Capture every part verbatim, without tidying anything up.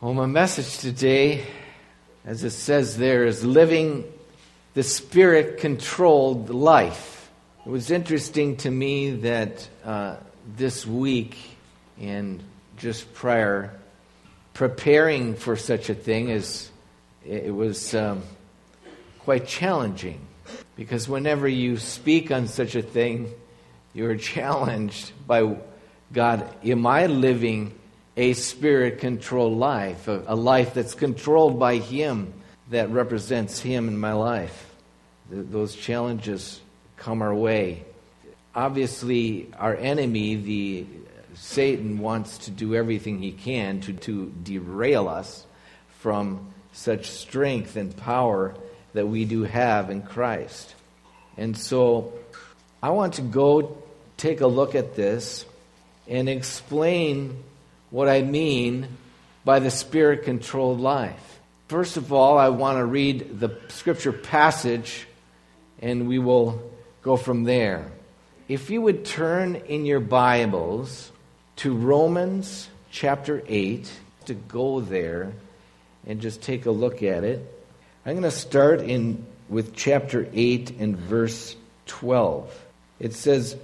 Well, my message today, as it says there, is living the Spirit-controlled life. It was interesting to me that uh, this week and just prior, preparing for such a thing, is it was um, quite challenging. Because whenever you speak on such a thing, you're challenged by God, am I living a Spirit-controlled life, a, a life that's controlled by Him, that represents Him in my life? Th- those challenges come our way. Obviously, our enemy, the Satan, wants to do everything he can to, to derail us from such strength and power that we do have in Christ. And so I want to go take a look at this and explain what I mean by the Spirit-controlled life. First of all, I want to read the scripture passage, and we will go from there. If you would turn in your Bibles to Romans chapter eight, to go there and just take a look at it. I'm going to start in with chapter eight and verse twelve. It says,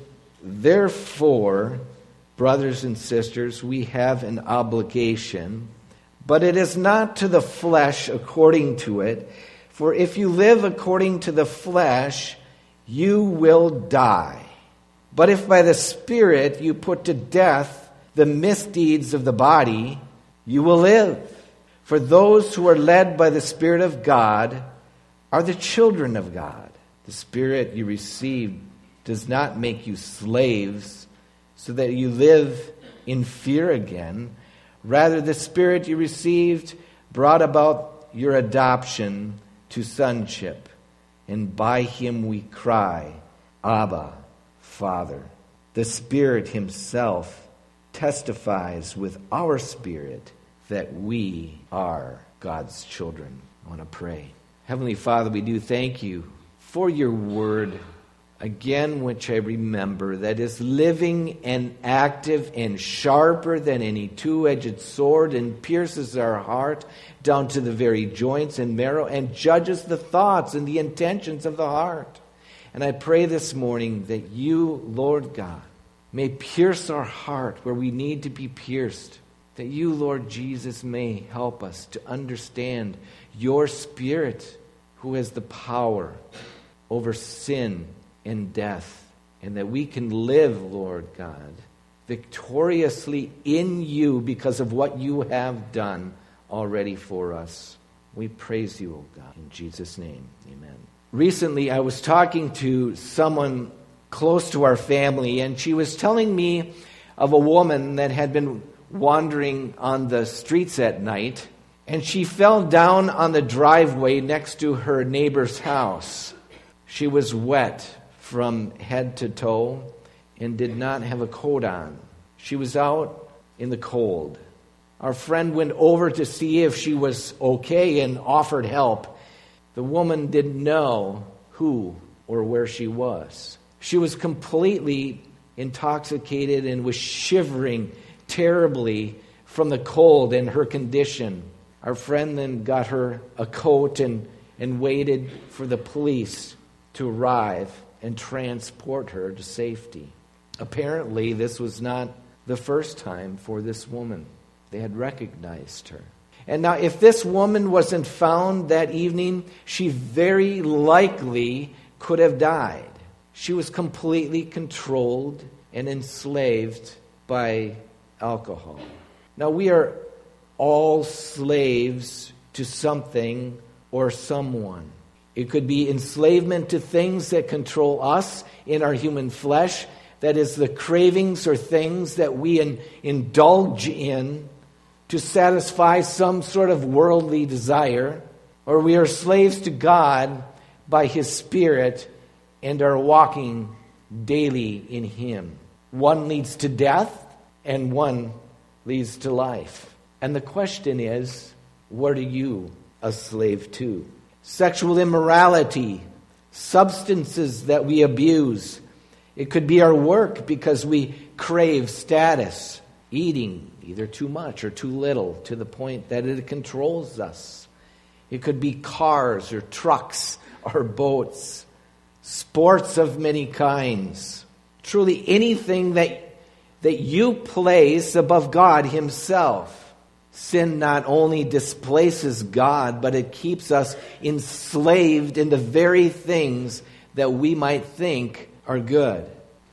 "Therefore, brothers and sisters, we have an obligation, but it is not to the flesh according to it. For if you live according to the flesh, you will die. But if by the Spirit you put to death the misdeeds of the body, you will live. For those who are led by the Spirit of God are the children of God. The Spirit you received does not make you slaves, so that you live in fear again. Rather, the Spirit you received brought about your adoption to sonship, and by Him we cry, Abba, Father. The Spirit Himself testifies with our spirit that we are God's children." I want to pray. Heavenly Father, we do thank You for Your word, again, which I remember, that is living and active and sharper than any two-edged sword, and pierces our heart down to the very joints and marrow, and judges the thoughts and the intentions of the heart. And I pray this morning that You, Lord God, may pierce our heart where we need to be pierced. That You, Lord Jesus, may help us to understand Your Spirit, who has the power over sin and death, and that we can live, Lord God, victoriously in You because of what You have done already for us. We praise You, O God, in Jesus' name, amen. Recently, I was talking to someone close to our family, and she was telling me of a woman that had been wandering on the streets at night, and she fell down on the driveway next to her neighbor's house. She was wet from head to toe and did not have a coat on. She was out in the cold. Our friend went over to see if she was okay and offered help. The woman didn't know who or where she was. She was completely intoxicated and was shivering terribly from the cold and her condition. Our friend then got her a coat and, and waited for the police to arrive and transport her to safety. Apparently, this was not the first time for this woman. They had recognized her. And now, if this woman wasn't found that evening, she very likely could have died. She was completely controlled and enslaved by alcohol. Now, we are all slaves to something or someone. It could be enslavement to things that control us in our human flesh. That is the cravings or things that we in, indulge in to satisfy some sort of worldly desire. Or we are slaves to God by His Spirit and are walking daily in Him. One leads to death and one leads to life. And the question is, what are you a slave to? Sexual immorality, substances that we abuse. It could be our work because we crave status, eating, either too much or too little, to the point that it controls us. It could be cars or trucks or boats, sports of many kinds. Truly anything that, that you place above God himself. Sin not only displaces God, but it keeps us enslaved in the very things that we might think are good.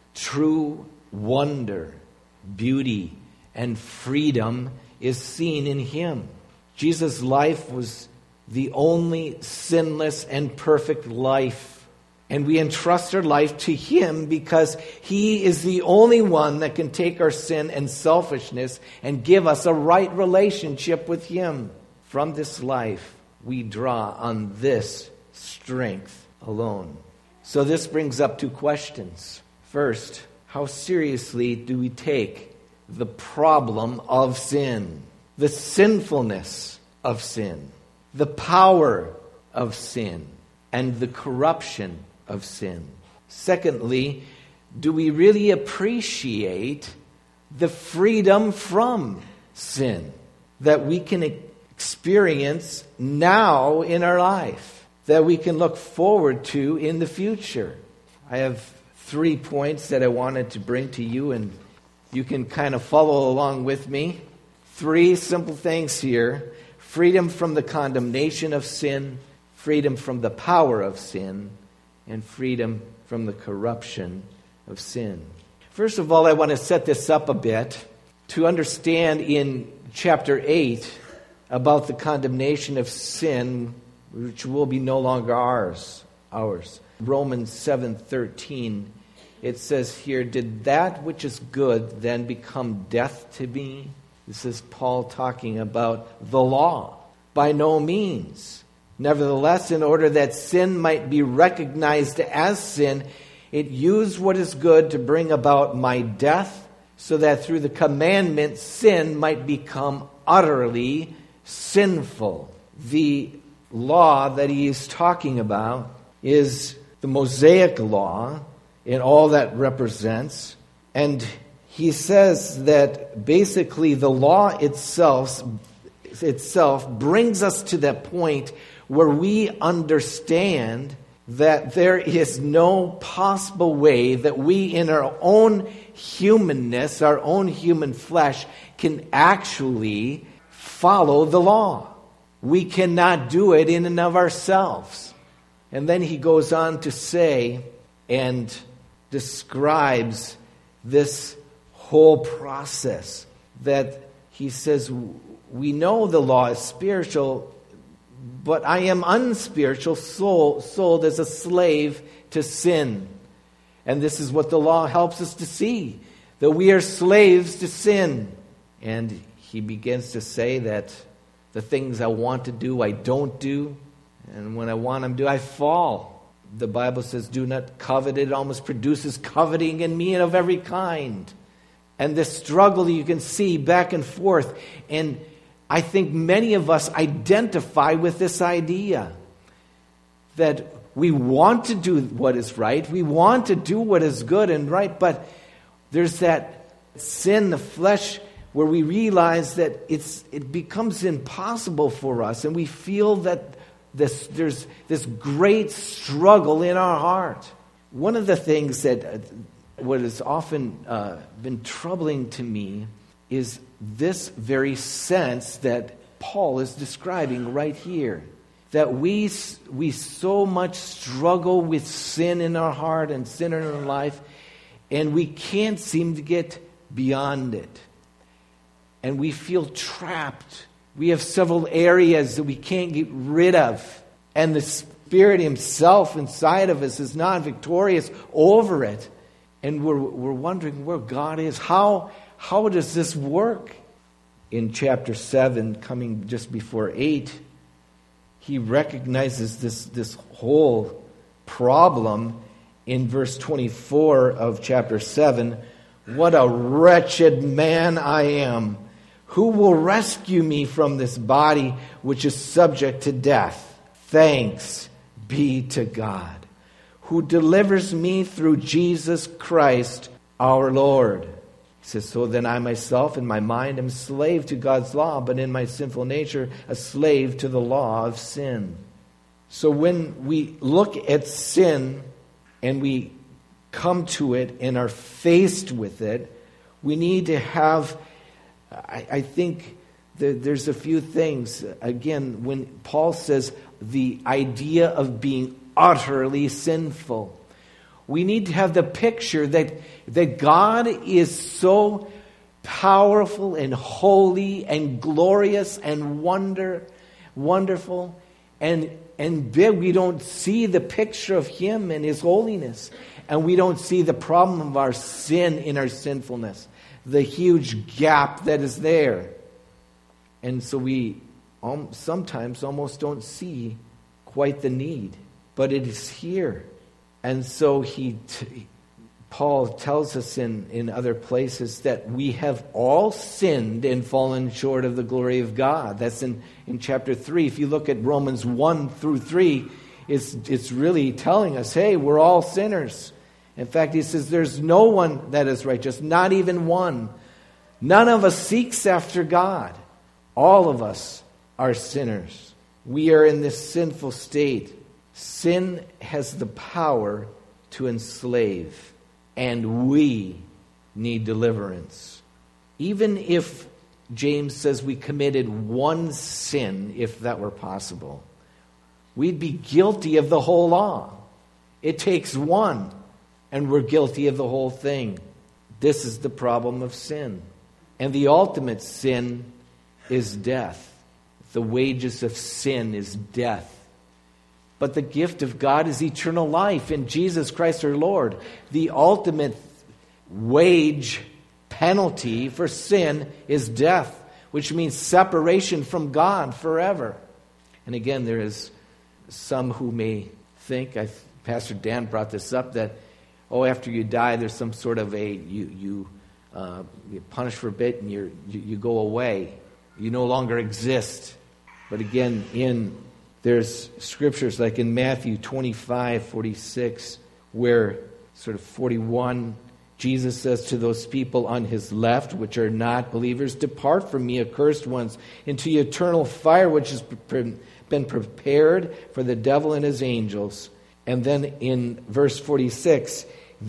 True wonder, beauty, and freedom is seen in him. Jesus' life was the only sinless and perfect life. And we entrust our life to him because he is the only one that can take our sin and selfishness and give us a right relationship with him. From this life, we draw on this strength alone. So this brings up two questions. First, how seriously do we take the problem of sin, the sinfulness of sin, the power of sin, and the corruption of sin? Secondly, do we really appreciate the freedom from sin that we can experience now in our life, that we can look forward to in the future? I have three points that I wanted to bring to you, and you can kind of follow along with me. Three simple things here: freedom from the condemnation of sin, freedom from the power of sin, and freedom from the corruption of sin. First of all, I want to set this up a bit to understand in chapter eight about the condemnation of sin, which will be no longer ours. Ours. Romans seven thirteen, it says here, "Did that which is good then become death to me?" This is Paul talking about the law. By no means. Nevertheless, in order that sin might be recognized as sin, it used what is good to bring about my death, so that through the commandment sin might become utterly sinful. The law that he is talking about is the Mosaic law in all that represents. And he says that basically the law itself, itself brings us to that point where we understand that there is no possible way that we in our own humanness, our own human flesh, can actually follow the law. We cannot do it in and of ourselves. And then he goes on to say and describes this whole process, that he says, we know the law is spiritual, but I am unspiritual, soul, sold as a slave to sin. And this is what the law helps us to see, that we are slaves to sin. And he begins to say that the things I want to do, I don't do. And when I want them to do, I fall. The Bible says, do not covet. It almost produces coveting in me and of every kind. And this struggle you can see back and forth. And I think many of us identify with this idea that we want to do what is right. We want to do what is good and right. But there's that sin, the flesh, where we realize that it's it becomes impossible for us. And we feel that this there's this great struggle in our heart. One of the things that uh, what has often uh, been troubling to me is this very sense that Paul is describing right here. That we we so much struggle with sin in our heart and sin in our life, and we can't seem to get beyond it. And we feel trapped. We have several areas that we can't get rid of. And the Spirit himself inside of us is not victorious over it. And we're we're wondering where God is. How how does this work? In chapter seven, coming just before eight, he recognizes this, this whole problem in verse twenty-four of chapter seven. What a wretched man I am. Who will rescue me from this body which is subject to death? Thanks be to God, who delivers me through Jesus Christ our Lord. It says, so then I myself in my mind am slave to God's law, but in my sinful nature a slave to the law of sin. So when we look at sin and we come to it and are faced with it, we need to have, I, I think that there's a few things. Again, when Paul says the idea of being utterly sinful, we need to have the picture that, that God is so powerful and holy and glorious and wonder, wonderful, and, and we don't see the picture of Him and His holiness. And we don't see the problem of our sin in our sinfulness, the huge gap that is there. And so we um, sometimes almost don't see quite the need, but it is here. And so he, t- Paul tells us in, in other places that we have all sinned and fallen short of the glory of God. That's in, in chapter three. If you look at Romans one through three, it's, it's really telling us, hey, we're all sinners. In fact, he says there's no one that is righteous, not even one. None of us seeks after God. All of us are sinners. We are in this sinful state. Sin has the power to enslave, and we need deliverance. Even if James says we committed one sin, if that were possible, we'd be guilty of the whole law. It takes one, and we're guilty of the whole thing. This is the problem of sin. And the ultimate sin is death. The wages of sin is death. But the gift of God is eternal life in Jesus Christ our Lord. The ultimate wage penalty for sin is death, which means separation from God forever. And again, there is some who may think, I, Pastor Dan brought this up, that, oh, after you die, there's some sort of a, you you uh, you're punished for a bit and you're, you you go away. You no longer exist. But again, in there's scriptures like in Matthew twenty-five, forty-six, where sort of forty-one, Jesus says to those people on his left, which are not believers, depart from me, accursed ones, into the eternal fire which has been prepared for the devil and his angels. And then in verse forty-six,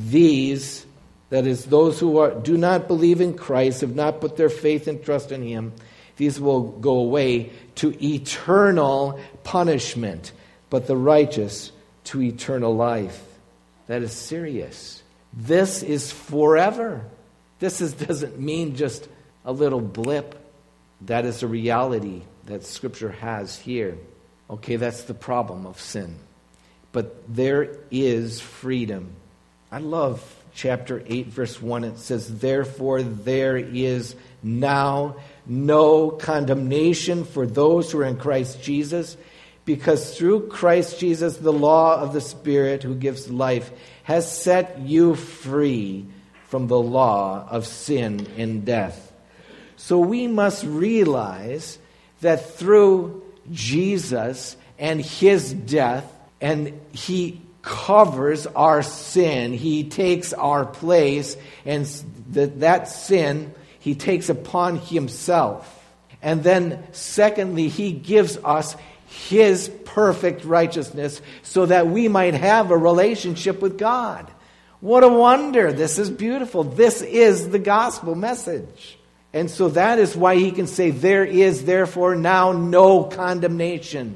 these, that is, those who are, do not believe in Christ, have not put their faith and trust in Him, these will go away to eternal punishment, but the righteous to eternal life. That is serious. This is forever. This is, doesn't mean just a little blip. That is a reality that Scripture has here. Okay, that's the problem of sin. But there is freedom. I love chapter eight, verse one. It says, therefore there is now no condemnation for those who are in Christ Jesus, because through Christ Jesus, the law of the Spirit who gives life has set you free from the law of sin and death. So we must realize that through Jesus and His death, and He covers our sin, He takes our place, and that, that sin He takes upon Himself. And then secondly, He gives us His perfect righteousness so that we might have a relationship with God. What a wonder. This is beautiful. This is the gospel message. And so that is why He can say, there is therefore now no condemnation.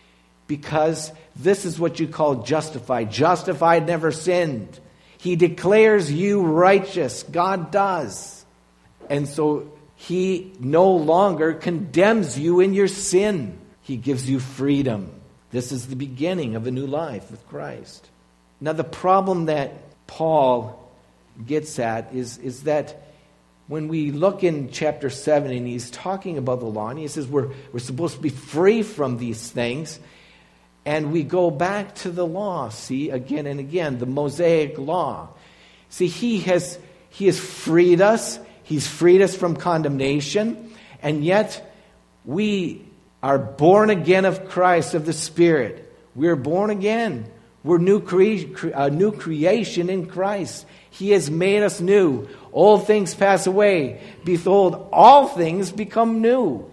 Because this is what you call justified. Justified, never sinned. He declares you righteous. God does. And so He no longer condemns you in your sin. He gives you freedom. This is the beginning of a new life with Christ. Now the problem that Paul gets at is, is that when we look in chapter seven and he's talking about the law, and he says we're, we're supposed to be free from these things, and we go back to the law, see, again and again, the Mosaic law. See, he has he has freed us. He's freed us from condemnation, and yet we are born again of Christ, of the Spirit. We're born again. We're new cre- a new creation in Christ. He has made us new. Old things pass away. Behold, all things become new.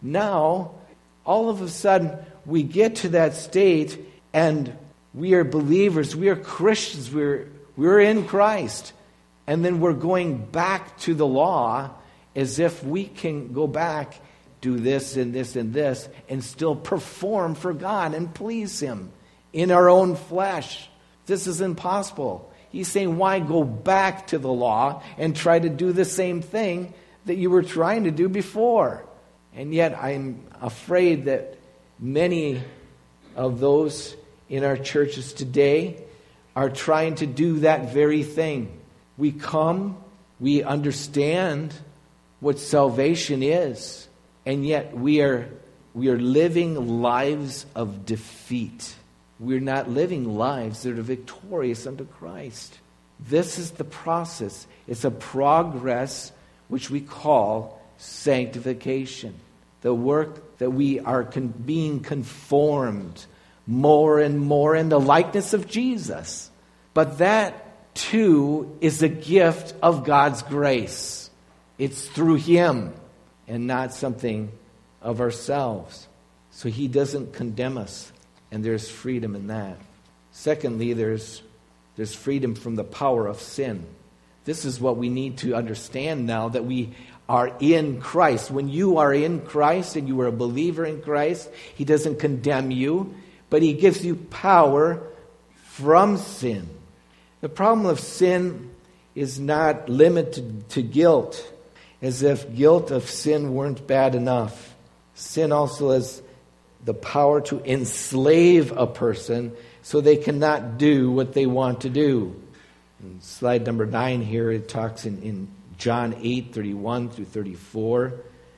Now, all of a sudden, we get to that state and we are believers. We are Christians. We're, we're in Christ. And then we're going back to the law as if we can go back, do this and this and this, and still perform for God and please Him in our own flesh. This is impossible. He's saying, why go back to the law and try to do the same thing that you were trying to do before? And yet I'm afraid that many of those in our churches today are trying to do that very thing. We come, we understand what salvation is, and yet we are we are living lives of defeat. We're not living lives that are victorious unto Christ. This is the process. It's a progress which we call sanctification. The work that we are con- being conformed more and more in the likeness of Jesus. But that, too, is a gift of God's grace. It's through Him and not something of ourselves. So He doesn't condemn us. And there's freedom in that. Secondly, there's, there's freedom from the power of sin. This is what we need to understand now, that we are in Christ. When you are in Christ and you are a believer in Christ, He doesn't condemn you, but He gives you power from sin. The problem of sin is not limited to guilt, as if guilt of sin weren't bad enough. Sin also has the power to enslave a person so they cannot do what they want to do. In slide number nine here, it talks in, in John eight, thirty-one through thirty-four.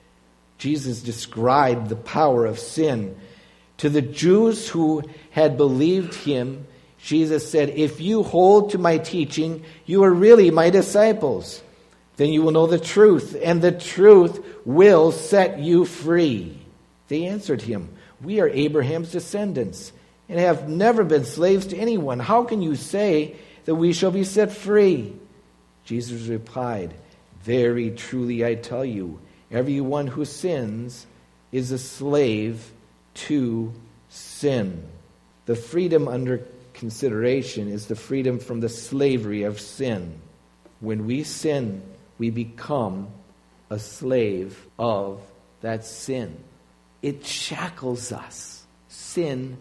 Jesus described the power of sin. To the Jews who had believed Him, Jesus said, "If you hold to my teaching, you are really my disciples. Then you will know the truth, and the truth will set you free." They answered Him, "We are Abraham's descendants and have never been slaves to anyone. How can you say that we shall be set free?" Jesus replied, "Very truly I tell you, everyone who sins is a slave to sin." The freedom under consideration is the freedom from the slavery of sin. When we sin, we become a slave of that sin. It shackles us. Sin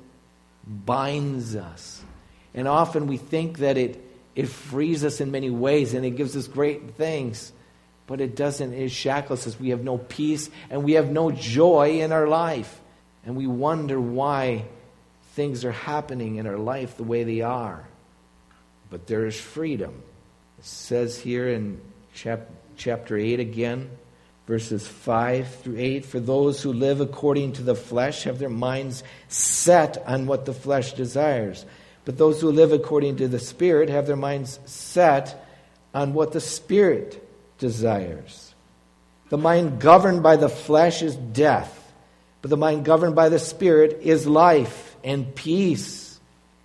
binds us. And often we think that it, it frees us in many ways and it gives us great things. But it doesn't. It shackles us. We have no peace and we have no joy in our life. And we wonder why things are happening in our life the way they are. But there is freedom. It says here in chap- chapter eight again, verses five through eight, "For those who live according to the flesh have their minds set on what the flesh desires. But those who live according to the Spirit have their minds set on what the Spirit desires. The mind governed by the flesh is death, but the mind governed by the Spirit is life and peace."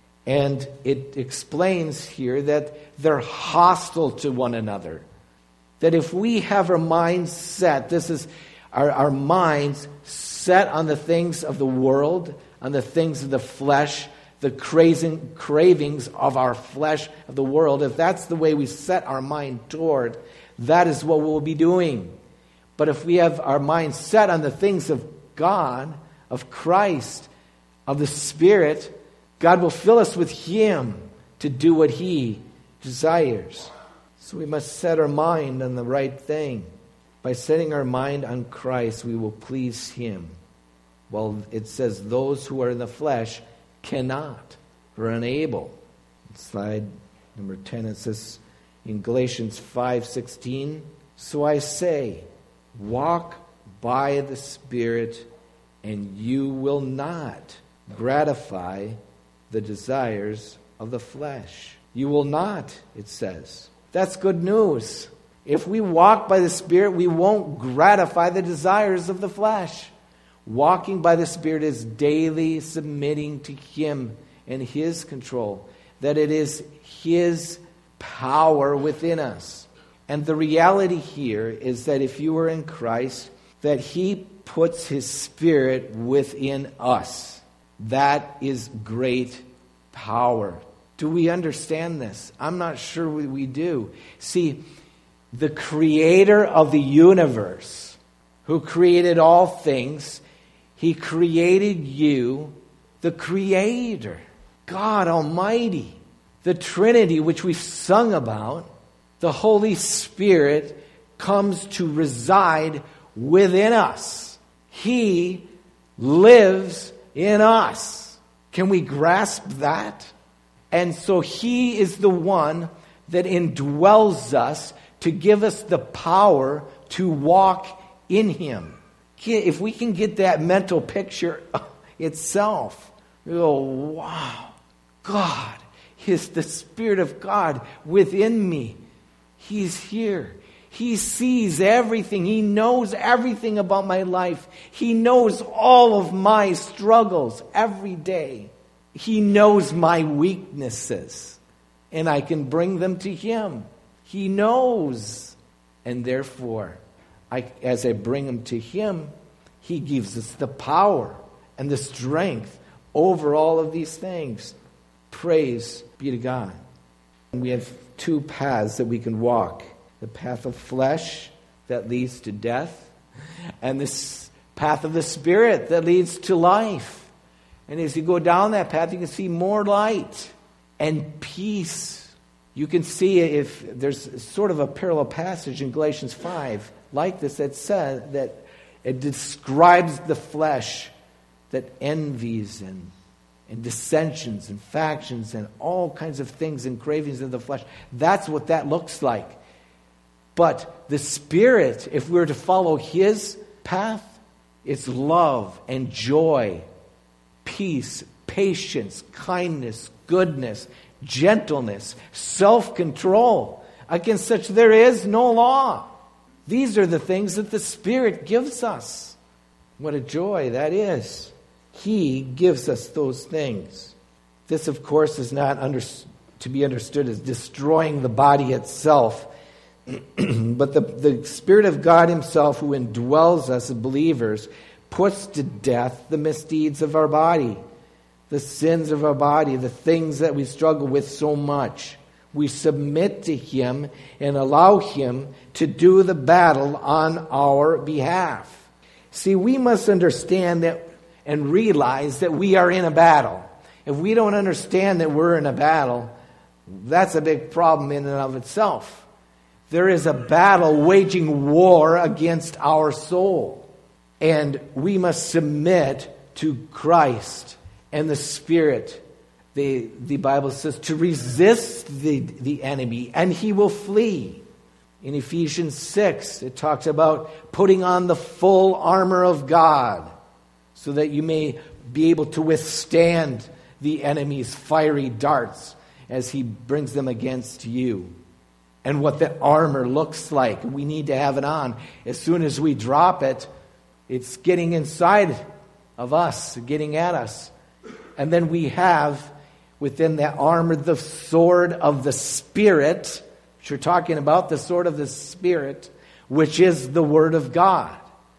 And it explains here that they're hostile to one another. That if we have our minds set, this is our, our minds set on the things of the world, on the things of the flesh, the crazing, cravings of our flesh, of the world, if that's the way we set our mind toward, that is what we'll be doing. But if we have our minds set on the things of God, of Christ, of the Spirit, God will fill us with Him to do what He desires. So we must set our mind on the right thing. By setting our mind on Christ, we will please Him. Well, it says those who are in the flesh cannot, or unable. Slide number ten, it says in Galatians five sixteen, "So I say, walk by the Spirit, and you will not gratify the desires of the flesh." You will not, it says. That's good news. If we walk by the Spirit, we won't gratify the desires of the flesh. Walking by the Spirit is daily submitting to Him and His control, that it is His power within us. And the reality here is that if you are in Christ, that He puts His Spirit within us. That is great power. Do we understand this? I'm not sure we, we do. See, the Creator of the universe, who created all things, He created you, the Creator, God Almighty, the Trinity, which we've sung about. The Holy Spirit comes to reside within us. He lives in us. Can we grasp that? And so He is the one that indwells us to give us the power to walk in Him. If we can get that mental picture itself, we go, wow, God is the Spirit of God within me. He's here. He sees everything. He knows everything about my life. He knows all of my struggles every day. He knows my weaknesses, and I can bring them to Him. He knows. And therefore, I, as I bring them to Him, He gives us the power and the strength over all of these things. Praise be to God. And we have two paths that we can walk. The path of flesh that leads to death, and this path of the Spirit that leads to life. And as you go down that path, you can see more light and peace. You can see if there's sort of a parallel passage in Galatians five like this that says that it describes the flesh that envies and and dissensions and factions and all kinds of things and cravings of the flesh. That's what that looks like. But the Spirit, if we were to follow His path, it's love and joy, peace, patience, kindness, goodness, gentleness, self-control. Against such there is no law. These are the things that the Spirit gives us. What a joy that is. He gives us those things. This, of course, is not under, to be understood as destroying the body itself. But the, the Spirit of God Himself, who indwells us as believers, puts to death the misdeeds of our body, the sins of our body, the things that we struggle with so much. We submit to Him and allow Him to do the battle on our behalf. See, we must understand that and realize that we are in a battle. If we don't understand that we're in a battle, that's a big problem in and of itself. There is a battle waging war against our soul. And we must submit to Christ and the Spirit. The, the Bible says to resist the, the enemy and he will flee. In Ephesians six, it talks about putting on the full armor of God so that you may be able to withstand the enemy's fiery darts as he brings them against you. And what the armor looks like. We need to have it on. As soon as we drop it, it's getting inside of us, getting at us. And then we have within that armor the sword of the Spirit, which you're talking about, the sword of the Spirit, which is the Word of God.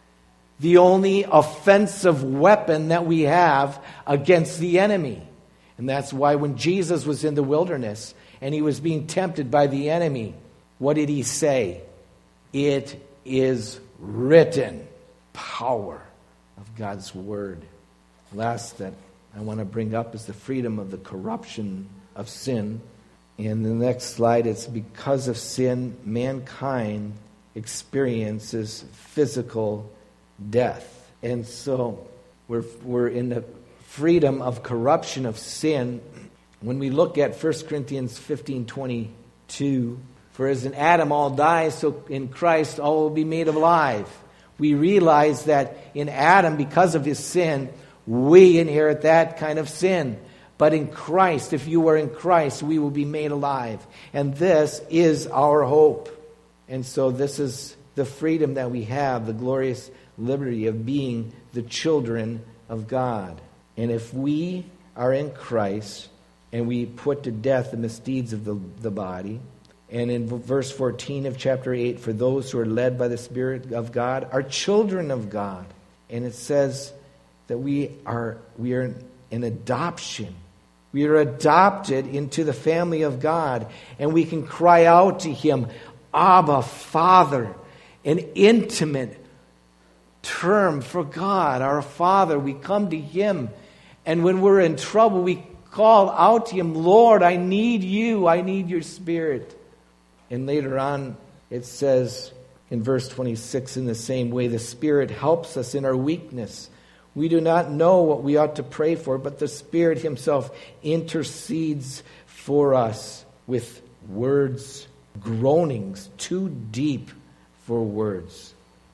The only offensive weapon that we have against the enemy. And that's why when Jesus was in the wilderness and He was being tempted by the enemy, what did He say? It is written. Power of God's Word. Last that I want to bring up is the freedom of the corruption of sin. In the next slide, it's because of sin, mankind experiences physical death. And so we're, we're in the freedom of corruption of sin. When we look at First Corinthians fifteen twenty-two, for as in Adam all die, so in Christ all will be made alive. We realize that in Adam, because of his sin, we inherit that kind of sin. But in Christ, if you are in Christ, we will be made alive. And this is our hope. And so this is the freedom that we have, the glorious liberty of being the children of God. And if we are in Christ, and we put to death the misdeeds of the, the body. And in verse fourteen of chapter eight, for those who are led by the Spirit of God are children of God. And it says that we are we are in adoption. We are adopted into the family of God, and we can cry out to Him, Abba, Father, an intimate term for God, our Father. We come to Him, and when we're in trouble, we call out to Him, Lord, I need You, I need Your Spirit. And later on, it says in verse twenty-six, in the same way, the Spirit helps us in our weakness. We do not know what we ought to pray for, but the Spirit Himself intercedes for us with words, groanings too deep for words.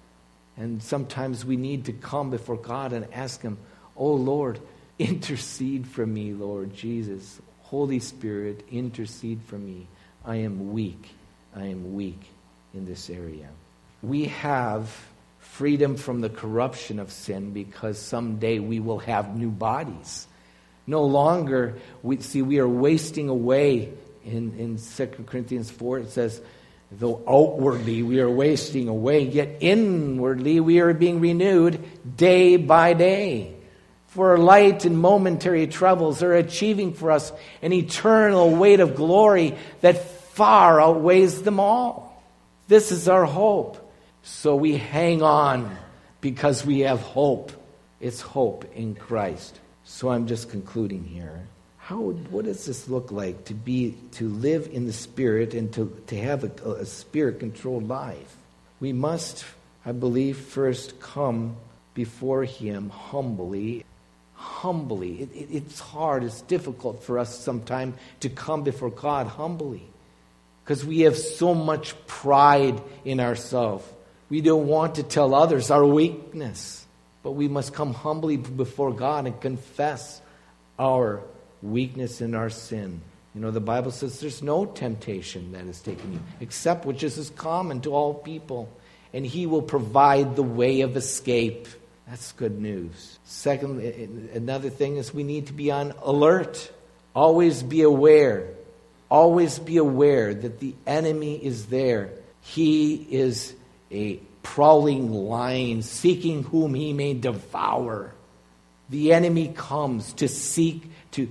And sometimes we need to come before God and ask Him, oh Lord, intercede for me, Lord Jesus. Holy Spirit, intercede for me. I am weak. I am weak in this area. We have freedom from the corruption of sin because someday we will have new bodies. No longer, we see, we are wasting away. In, in Second Corinthians four, it says, though outwardly we are wasting away, yet inwardly we are being renewed day by day. For light and momentary troubles are achieving for us an eternal weight of glory that far outweighs them all. This is our hope. So we hang on because we have hope. It's hope in Christ. So I'm just concluding here. How, what does this look like to be, to live in the Spirit and to, to have a, a Spirit-controlled life? We must, I believe, first come before Him humbly. Humbly. It, it, it's hard, it's difficult for us sometimes to come before God humbly because we have so much pride in ourselves. We don't want to tell others our weakness, but we must come humbly before God and confess our weakness and our sin. You know, the Bible says there's no temptation that has taken you, except which is common to all people. And He will provide the way of escape. That's good news. Second, another thing is we need to be on alert. Always be aware. Always be aware that the enemy is there. He is a prowling lion, seeking whom he may devour. The enemy comes to seek to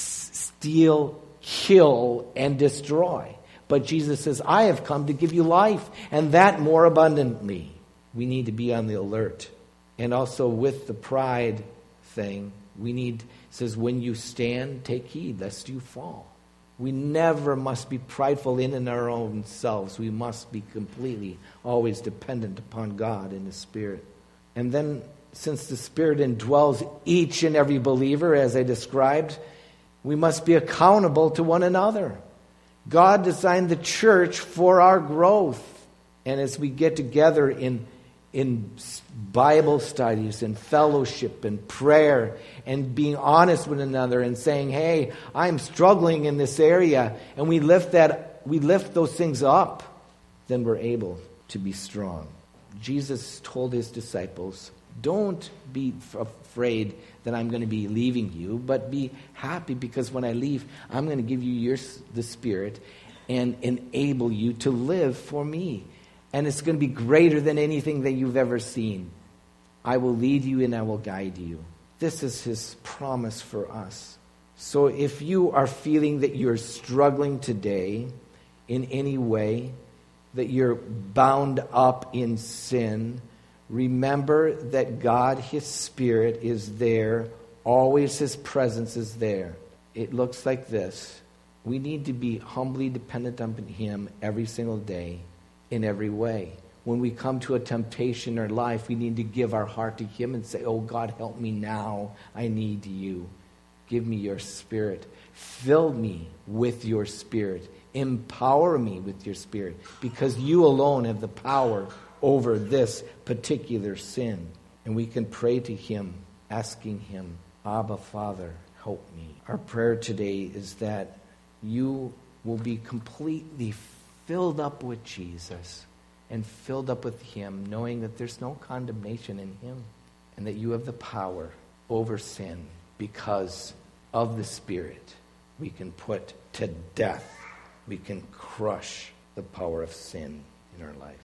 steal, kill, and destroy. But Jesus says, I have come to give you life, and that more abundantly. We need to be on the alert. And also with the pride thing, we need, it says, when you stand, take heed lest you fall. We never must be prideful in and our own selves. We must be completely always dependent upon God and His Spirit. And then, since the Spirit indwells each and every believer, as I described, we must be accountable to one another. God designed the church for our growth. And as we get together in in Bible studies and fellowship and prayer and being honest with one another and saying, hey, I'm struggling in this area, and we lift that, we lift those things up, then we're able to be strong. Jesus told His disciples, don't be afraid that I'm going to be leaving you, but be happy because when I leave, I'm going to give you your, the Spirit and enable you to live for me. And it's going to be greater than anything that you've ever seen. I will lead you and I will guide you. This is His promise for us. So if you are feeling that you're struggling today in any way, that you're bound up in sin, remember that God, His Spirit, is there. Always His presence is there. It looks like this. We need to be humbly dependent on Him every single day. In every way. When we come to a temptation in our life, we need to give our heart to Him and say, oh God, help me now. I need you. Give me your Spirit. Fill me with your Spirit. Empower me with your Spirit. Because you alone have the power over this particular sin. And we can pray to Him, asking Him, Abba, Father, help me. Our prayer today is that you will be completely filled up with Jesus and filled up with Him, knowing that there's no condemnation in Him and that you have the power over sin because of the Spirit, we can put to death, we can crush the power of sin in our life.